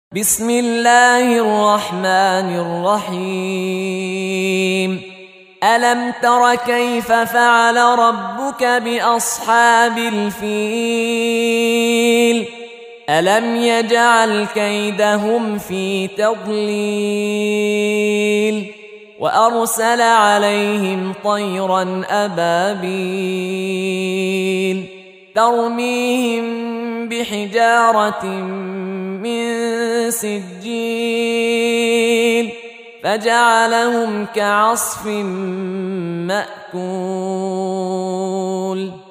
بسم الله الرحمن الرحيم ألم تر كيف فعل ربك بأصحاب الفيل ألم يجعل كيدهم في تضليل وأرسل عليهم طيرا أبابيل ترميهم بحجارة من سجيل فجعلهم كعصف مأكول